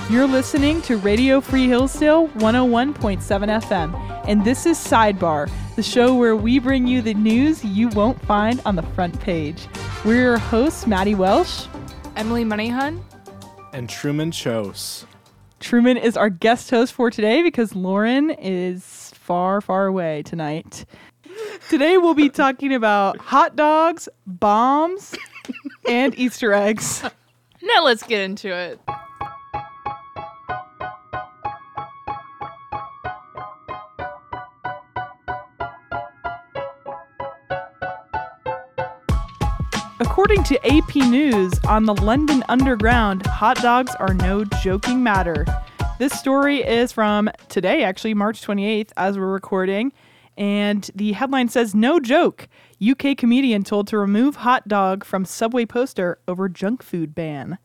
You're listening to Radio Free Hillsdale 101.7 FM, and this is Sidebar, the show where we bring you the news you won't find on the front page. We're your hosts, Maddie Welsh, Emily Moneyhun, and Truman Chose. Truman is our guest host for today because Lauren is far, far away tonight. Today we'll be talking about hot dogs, bombs, and Easter eggs. Now let's get into it. According to AP News, on the London Underground, hot dogs are no joking matter. This story is from today, actually, March 28th, as we're recording. And the headline says, "No joke. UK comedian told to remove hot dog from subway poster over junk food ban."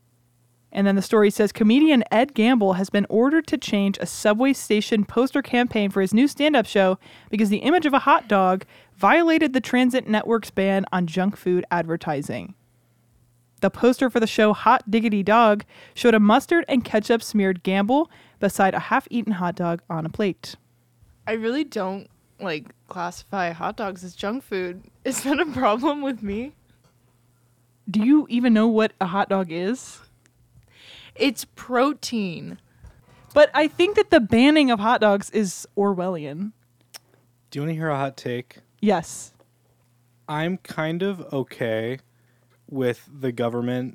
And then the story says, comedian Ed Gamble has been ordered to change a subway station poster campaign for his new stand-up show because the image of a hot dog violated the transit network's ban on junk food advertising. The poster for the show Hot Diggity Dog showed a mustard and ketchup smeared Gamble beside a half-eaten hot dog on a plate. I really don't classify hot dogs as junk food. Is that a problem with me? Do you even know what a hot dog is? It's protein. But I think that the banning of hot dogs is Orwellian. Do you want to hear a hot take? Yes. I'm kind of okay with the government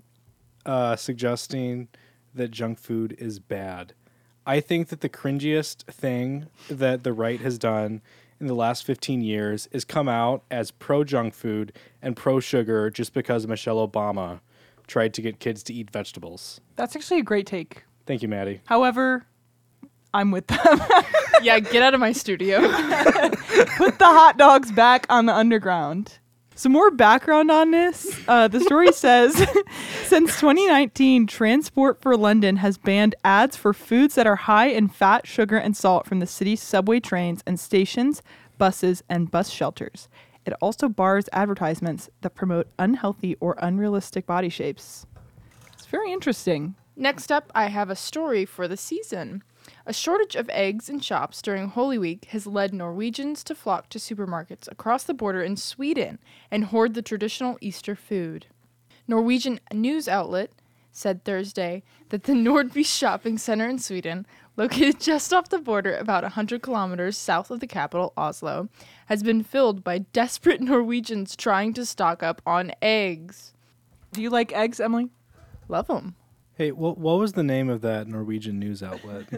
suggesting that junk food is bad. I think that the cringiest thing that the right has done in the last 15 years is come out as pro-junk food and pro-sugar just because Michelle Obama tried to get kids to eat vegetables. That's actually a great take. Thank you, Maddie. However, I'm with them. Yeah, get out of my studio. Put the hot dogs back on the underground. Some more background on this. The story says, since 2019, Transport for London has banned ads for foods that are high in fat, sugar, and salt from the city's subway trains and stations, buses, and bus shelters. It also bars advertisements that promote unhealthy or unrealistic body shapes. It's very interesting. Next up, I have a story for the season. A shortage of eggs in shops during Holy Week has led Norwegians to flock to supermarkets across the border in Sweden and hoard the traditional Easter food. Norwegian news outlet said Thursday that the Nordby shopping center in Sweden, located just off the border about 100 kilometers south of the capital, Oslo, has been filled by desperate Norwegians trying to stock up on eggs. Do you like eggs, Emily? Love them. Hey, what was the name of that Norwegian news outlet?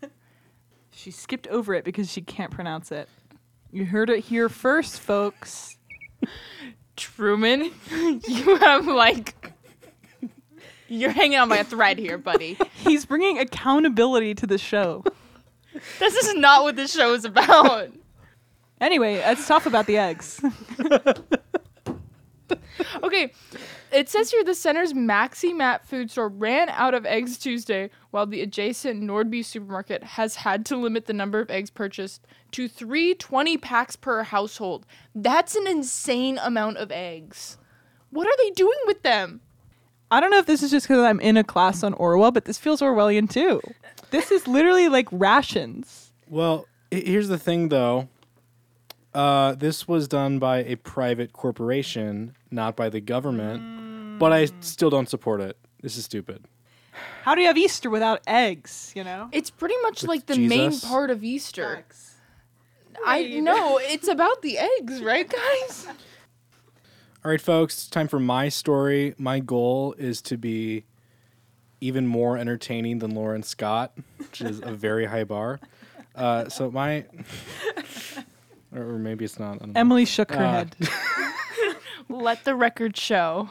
She skipped over it because she can't pronounce it. You heard it here first, folks. Truman, you have you're hanging on by a thread here, buddy. He's bringing accountability to the show. This is not what this show is about. Anyway, let's talk about the eggs. Okay, it says here the center's Maxi Mat food store ran out of eggs Tuesday, while the adjacent Nordby supermarket has had to limit the number of eggs purchased to 3 20 packs per household. That's an insane amount of eggs. What are they doing with them? I don't know if this is just because I'm in a class on Orwell, but this feels Orwellian too. This is literally like rations. Well, here's the thing, though. This was done by a private corporation, not by the government, but I still don't support it. This is stupid. How do you have Easter without eggs, you know? It's pretty much With like the Jesus? main part of Easter. Eggs. I know, it's about the eggs, right, guys? All right, folks, it's time for my story. My goal is to be even more entertaining than Lauren Scott, which is a very high bar. So my... Or maybe it's not. I don't know. Emily shook her head. Let the record show.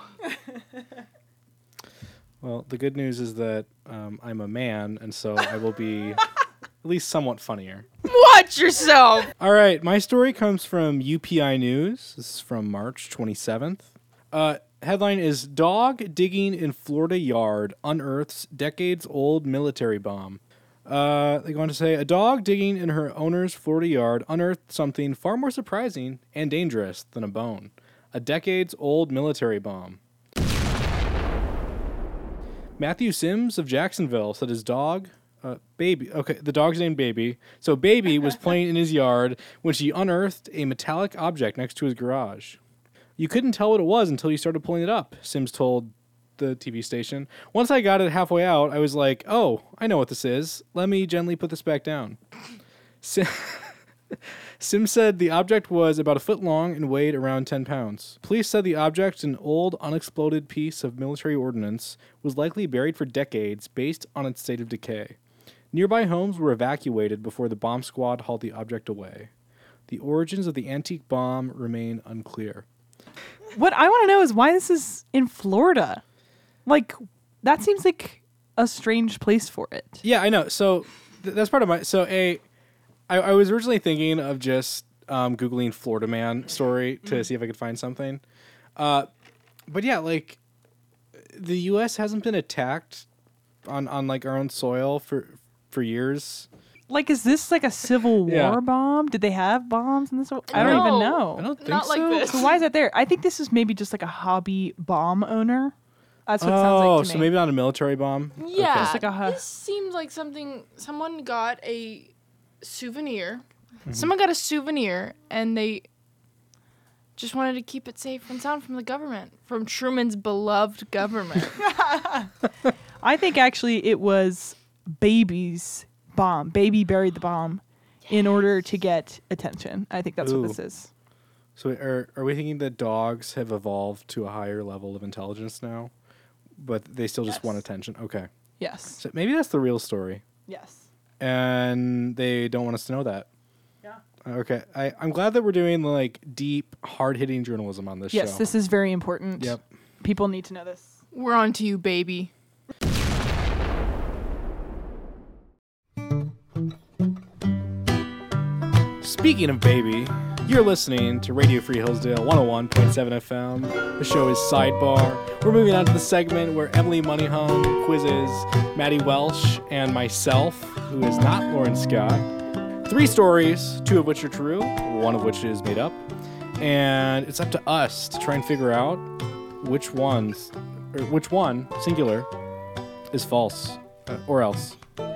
Well, the good news is that I'm a man, and so I will be at least somewhat funnier. Watch yourself! All right, my story comes from UPI News. This is from March 27th. Headline is, Dog Digging in Florida Yard Unearths Decades-Old Military Bomb. They go on to say, a dog digging in her owner's Florida yard unearthed something far more surprising and dangerous than a bone. A decades-old military bomb. Matthew Sims of Jacksonville said his dog, Baby. Okay, the dog's named Baby. So Baby was playing in his yard when she unearthed a metallic object next to his garage. You couldn't tell what it was until you started pulling it up, Sims told the TV station. Once I got it halfway out, I was like, oh, I know what this is. Let me gently put this back down. Sims said the object was about a foot long and weighed around 10 pounds. Police said the object, an old unexploded piece of military ordnance, was likely buried for decades based on its state of decay. Nearby homes were evacuated before the bomb squad hauled the object away. The origins of the antique bomb remain unclear. What I want to know is why this is in Florida. Like, that seems like a strange place for it. Yeah, I know. So that's part of my... So, I was originally thinking of just Googling Florida man story to see if I could find something. But yeah, like, the U.S. hasn't been attacked on like, our own soil for years. Like, is this like a Civil War bomb? Did they have bombs in this? I don't even know. I don't think Not so. like this. So why is that there? I think this is maybe just like a hobby bomb owner. That's what it sounds like to so me. maybe not a military bomb? Yeah, Just like a this seems like something someone got a souvenir. Someone got a souvenir and they just wanted to keep it safe and sound from the government, from Truman's beloved government. I think actually it was Baby's bomb. Baby buried the bomb in order to get attention. I think that's what this is. So are we thinking that dogs have evolved to a higher level of intelligence now, but they still just want attention? Okay. Yes. So maybe that's the real story. Yes. And they don't want us to know that. Yeah. Okay. I'm glad that we're doing like deep, hard-hitting journalism on this show. Yes, this is very important. Yep. People need to know this. We're on to you, baby. Speaking of baby, you're listening to Radio Free Hillsdale 101.7 FM. The show is Sidebar. We're moving on to the segment where Emily Moneyhung quizzes Maddie Welsh and myself, who is not Lauren Scott. 3 stories, 2 of which are true, 1 of which is made up. And it's up to us to try and figure out which one, singular, is false, or else.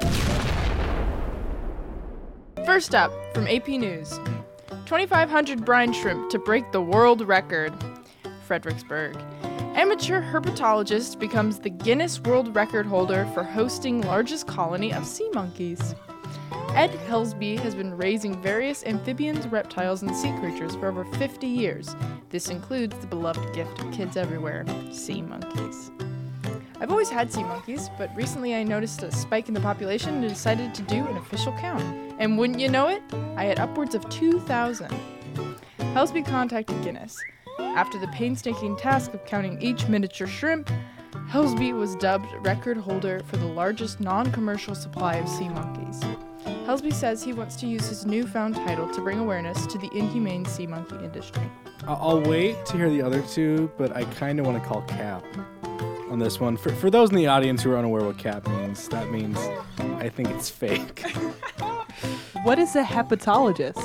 First up, from AP News, 2,500 brine shrimp to break the world record. Fredericksburg. Amateur herpetologist becomes the Guinness World Record holder for hosting largest colony of sea monkeys. Ed Helsby has been raising various amphibians, reptiles, and sea creatures for over 50 years. This includes the beloved gift of kids everywhere, sea monkeys. I've always had sea monkeys, but recently I noticed a spike in the population and decided to do an official count. And wouldn't you know it, I had upwards of 2,000. Helsby contacted Guinness. After the painstaking task of counting each miniature shrimp, Helsby was dubbed record holder for the largest non-commercial supply of sea monkeys. Helsby says he wants to use his newfound title to bring awareness to the inhumane sea monkey industry. I'll wait to hear the other 2, but I kind of want to call cap on this one. For those in the audience who are unaware what cap means, that means I think it's fake. What is a hepatologist?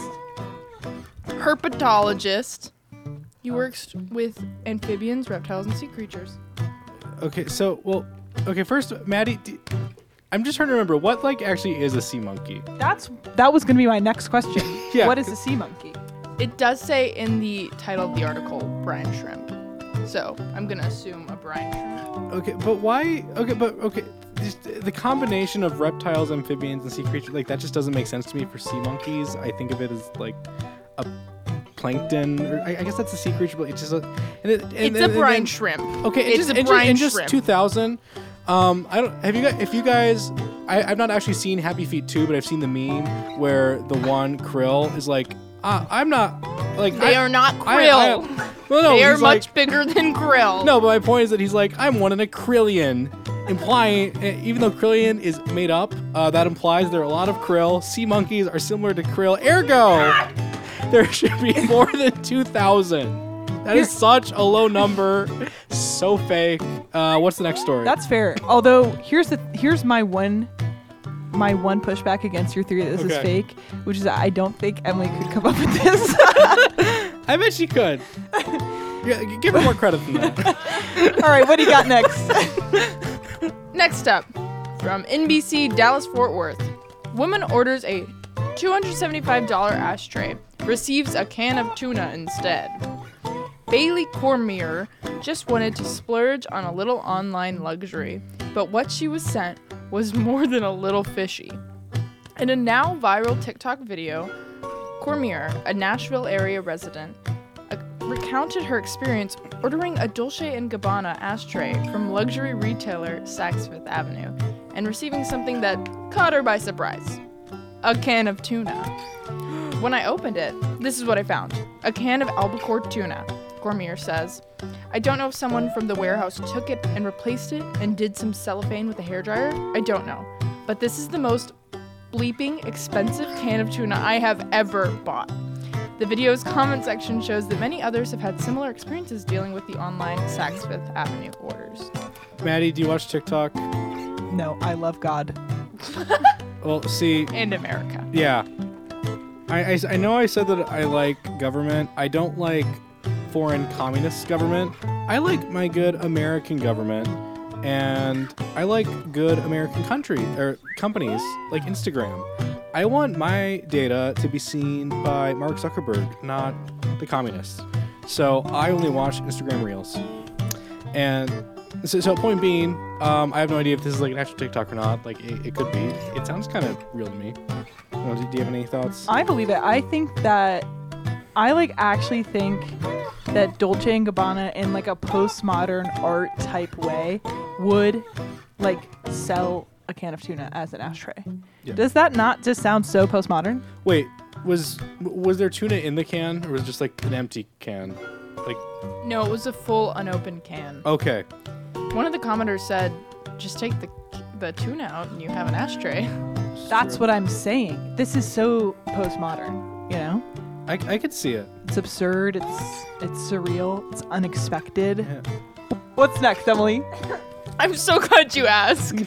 Herpetologist. He works with amphibians, reptiles, and sea creatures. Okay, first, Maddie, I'm just trying to remember what actually is a sea monkey. That was going to be my next question. Yeah. What is a sea monkey? It does say in the title of the article, brine shrimp. So I'm going to assume a brine shrimp. Okay, but why? Okay. Just the combination of reptiles, amphibians, and sea creatures, that just doesn't make sense to me for sea monkeys. I think of it as a plankton. Or I guess that's a sea creature, but it's just it's a brine shrimp. Okay, it's a brine shrimp. 2000. If you guys, I've not actually seen Happy Feet 2, but I've seen the meme where the one krill is I'm not They are not krill. They are much bigger than krill. No, but my point is that he's I'm one in a krillion, implying even though krillion is made up, that implies there are a lot of krill. Sea monkeys are similar to krill. Ergo, there should be more than 2,000. That is such a low number. So fake. What's the next story? That's fair. Although here's my one pushback against your theory that this is fake, which is I don't think Emily could come up with this. I bet she could. Yeah, give her more credit than that. All right, what do you got next? Next up, from NBC Dallas-Fort Worth. Woman orders a $275 ashtray, receives a can of tuna instead. Bailey Cormier just wanted to splurge on a little online luxury, but what she was sent was more than a little fishy. In a now viral TikTok video, Cormier, a Nashville area resident, recounted her experience ordering a Dolce & Gabbana ashtray from luxury retailer Saks Fifth Avenue and receiving something that caught her by surprise. A can of tuna. When I opened it, this is what I found. A can of albacore tuna, Cormier says. I don't know if someone from the warehouse took it and replaced it and did some cellophane with a hairdryer. I don't know. But this is the most bleeping expensive can of tuna I have ever bought. The video's comment section shows that many others have had similar experiences dealing with the online Saks Fifth Avenue orders. Maddie, do you watch TikTok? No, I love God. Well, see. And America. Yeah. I know I said that I like government. I don't like foreign communist government. I like my good American government. And I like good American companies like Instagram. I want my data to be seen by Mark Zuckerberg, not the communists. So I only watch Instagram Reels. And so point being, I have no idea if this is like an actual TikTok or not. Like it could be. It sounds kind of real to me. Do you have any thoughts? I believe it. I think that actually think that Dolce & Gabbana in like a postmodern art type way would like sell a can of tuna as an ashtray. Yeah. Does that not just sound so postmodern? Wait, was there tuna in the can, or was it just like an empty can? Like No, it was a full unopened can. Okay. One of the commenters said, just take the tuna out and you have an ashtray. That's what I'm saying. This is so postmodern, you know? I could see it. It's absurd, it's surreal, it's unexpected. Yeah. What's next, Emily? I'm so glad you asked.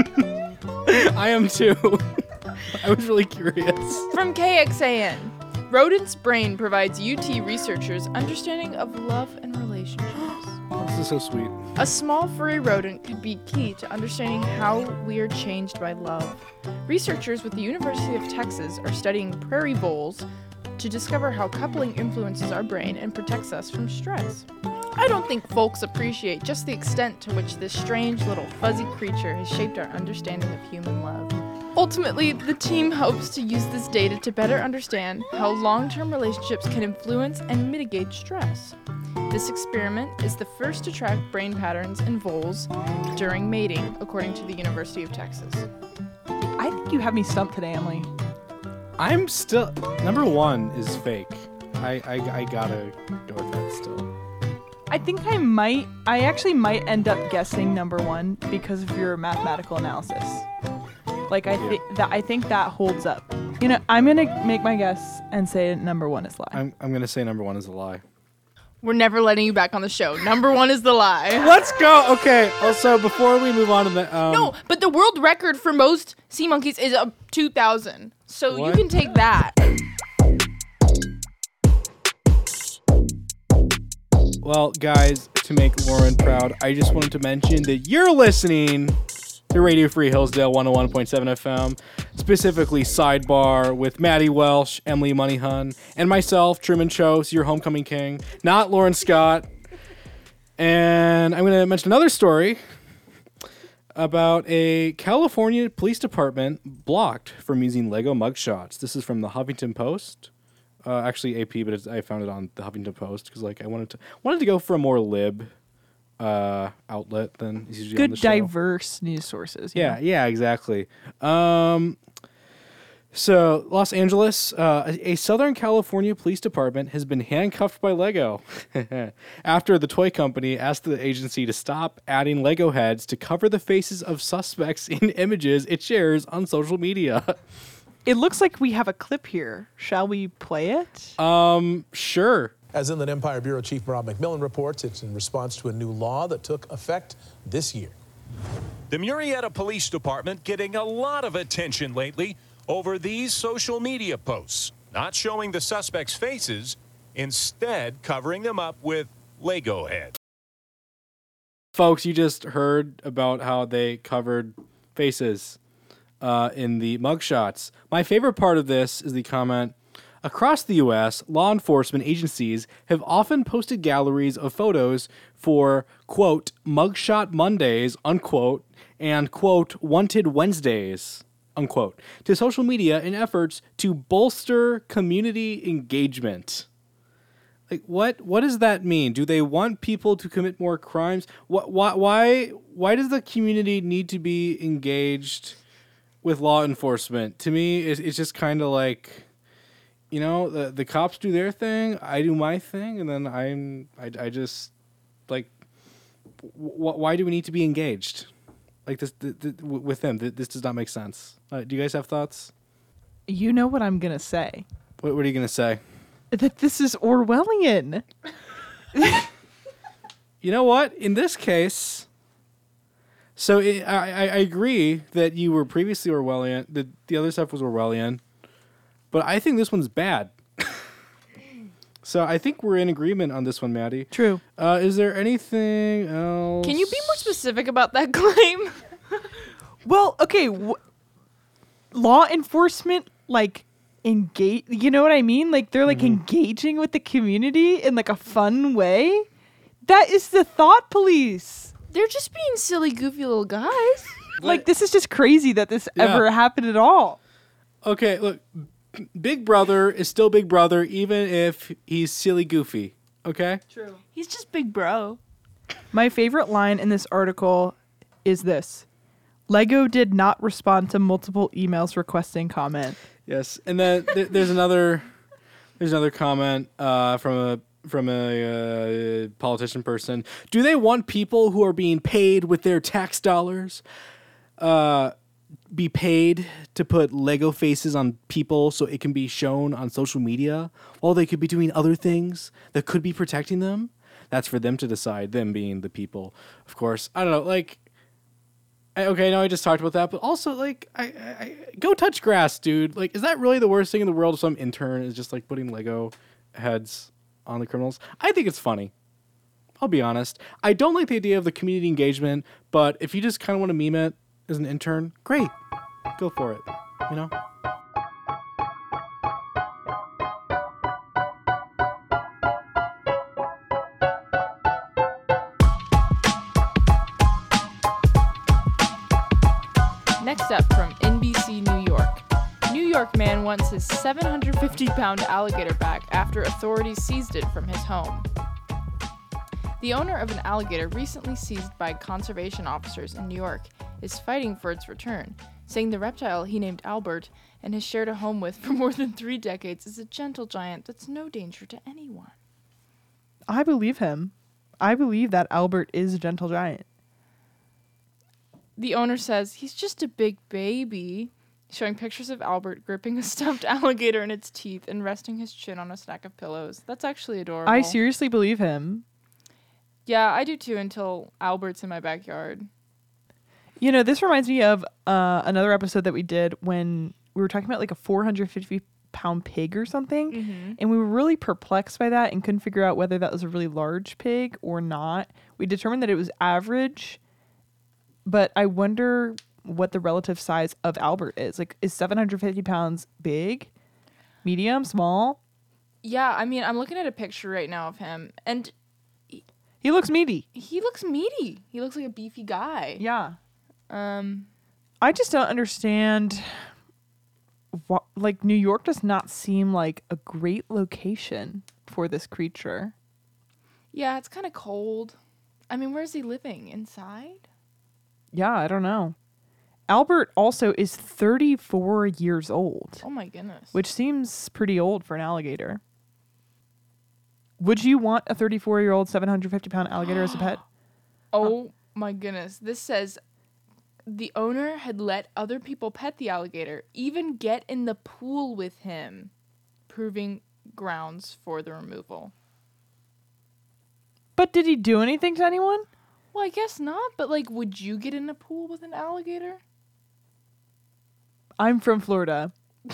I am too. I was really curious. From KXAN, rodent's brain provides UT researchers understanding of love and relationships. Oh, this is so sweet. A small furry rodent could be key to understanding how we are changed by love. Researchers with the University of Texas are studying prairie voles to discover how coupling influences our brain and protects us from stress. I don't think folks appreciate just the extent to which this strange little fuzzy creature has shaped our understanding of human love. Ultimately, the team hopes to use this data to better understand how long-term relationships can influence and mitigate stress. This experiment is the first to track brain patterns in voles during mating, according to the University of Texas. I think you have me stumped today, Emily. I'm still... Number one is fake. I gotta go with that still. I think I actually might end up guessing number one because of your mathematical analysis. Like, I think that holds up. You know, I'm going to make my guess and say number one is lie. I'm going to say number one is a lie. We're never letting you back on the show. Number one is the lie. Let's go. Okay. Also, before we move on to the... No, but the world record for most sea monkeys is 2,000. So What? you can take that. Well, guys, to make Lauren proud, I just wanted to mention that you're listening to Radio Free Hillsdale 101.7 FM, specifically Sidebar with Maddie Welsh, Emily Moneyhun, and myself, Truman Chose, your homecoming king, not Lauren Scott. And I'm going to mention another story about a California police department blocked from using Lego mugshots. This is from the Huffington Post. Actually, AP, but I found it on the Huffington Post because, like, I wanted to go for a more lib outlet than is usually on the show. Good, diverse news sources. Yeah, exactly. So, Los Angeles, a Southern California police department has been handcuffed by Lego after the toy company asked the agency to stop adding Lego heads to cover the faces of suspects in images it shares on social media. It looks like we have a clip here. Shall we play it? Sure. As Inland Empire Bureau Chief Rob McMillan reports, it's in response to a new law that took effect this year. The Murrieta Police Department getting a lot of attention lately over these social media posts, not showing the suspects' faces, instead covering them up with Lego heads. Folks, you just heard about how they covered faces in the mugshots. My favorite part of this is the comment, across the U.S., law enforcement agencies have often posted galleries of photos for, quote, mugshot Mondays, unquote, and, quote, wanted Wednesdays, unquote, to social media in efforts to bolster community engagement. Like, what does that mean? Do they want people to commit more crimes? Why does the community need to be engaged with law enforcement? To me, it's just kind of like, you know, the cops do their thing, I do my thing, and then I just, like, why do we need to be engaged? Like, this with them, this does not make sense. Do you guys have thoughts? You know what I'm going to say? What are you going to say? That this is Orwellian. You know what? In this case, so I agree that you were previously Orwellian, that the other stuff was Orwellian, but I think this one's bad. So I think we're in agreement on this one, Maddie. True. Is there anything else? Can you be more specific about that claim? Well, okay. Law enforcement, like, engage. You know what I mean? Like, they're like engaging with the community in like a fun way. That is the thought police. They're just being silly, goofy little guys. Like, this is just crazy that this ever happened at all. Okay, look. Big Brother is still Big Brother, even if he's silly goofy. Okay? True. He's just big bro. My favorite line in this article is this: Lego did not respond to multiple emails requesting comment. Yes, and then there's another comment from a politician person. Do they want people who are being paid with their tax dollars be paid to put Lego faces on people so it can be shown on social media while they could be doing other things that could be protecting them? That's for them to decide, them being the people, of course. I don't know, like, okay, I know I just talked about that, but also, like, I go touch grass, dude. Like, is that really the worst thing in the world if some intern is just, like, putting Lego heads on the criminals? I think it's funny. I'll be honest. I don't like the idea of the community engagement, but if you just kind of want to meme it as an intern, great. Go for it, you know? Next up from NBC New York. New York man wants his 750-pound alligator back after authorities seized it from his home. The owner of an alligator recently seized by conservation officers in New York is fighting for its return, saying the reptile he named Albert and has shared a home with for more than 3 decades is a gentle giant that's no danger to anyone. I believe him. I believe that Albert is a gentle giant. The owner says he's just a big baby, showing pictures of Albert gripping a stuffed alligator in its teeth and resting his chin on a stack of pillows. That's actually adorable. I seriously believe him. Yeah, I do too until Albert's in my backyard. You know, this reminds me of another episode that we did when we were talking about like a 450-pound pig or something. Mm-hmm. And we were really perplexed by that and couldn't figure out whether that was a really large pig or not. We determined that it was average, but I wonder what the relative size of Albert is. Like, is 750 pounds big, medium, small? Yeah, I mean, I'm looking at a picture right now of him, and He looks meaty. he looks meaty. He looks like a beefy guy. Yeah. I just don't understand. Like, New York does not seem like a great location for this creature. Yeah, it's kind of cold. I mean, where's he living? Inside? Yeah, I don't know. Albert also is 34 years old, Oh my goodness. which seems pretty old for an alligator. Would you want a 34-year-old, 750-pound alligator as a pet? Oh my goodness. This says the owner had let other people pet the alligator, even get in the pool with him, proving grounds for the removal. But did he do anything to anyone? Well, I guess not, but like, would you get in a pool with an alligator? I'm from Florida.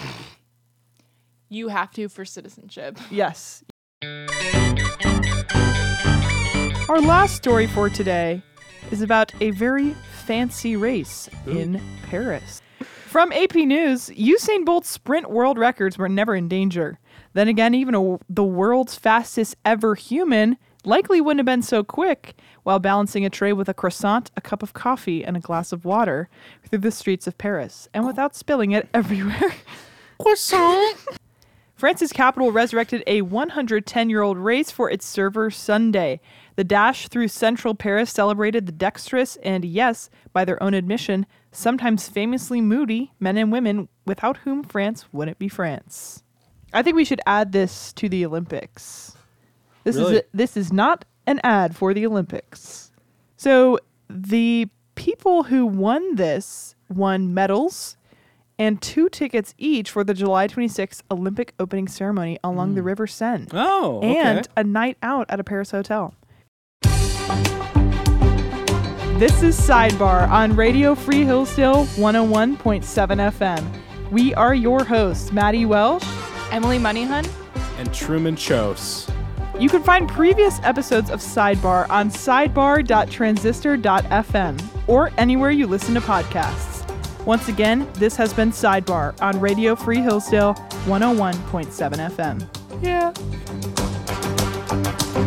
You have to for citizenship. Yes. Our last story for today is about a very fancy race in Paris. From AP News, Usain Bolt's sprint world records were never in danger. Then again, even the world's fastest ever human likely wouldn't have been so quick while balancing a tray with a croissant, a cup of coffee, and a glass of water through the streets of Paris, and without spilling it everywhere. Croissant! France's capital resurrected a 110-year-old race for its server Sunday. The dash through central Paris celebrated the dexterous and, yes, by their own admission, sometimes famously moody men and women without whom France wouldn't be France. I think we should add this to the Olympics. This is not an ad for the Olympics. So the people who won this won medals and 2 tickets each for the July 26th Olympic opening ceremony along the River Seine. Oh, okay. And a night out at a Paris hotel. This is Sidebar on Radio Free Hillsdale 101.7 FM. We are your hosts, Maddie Welsh, Emily Moneyhunt, and Truman Chose. You can find previous episodes of Sidebar on sidebar.transistor.fm or anywhere you listen to podcasts. Once again, this has been Sidebar on Radio Free Hillsdale 101.7 FM. Yeah.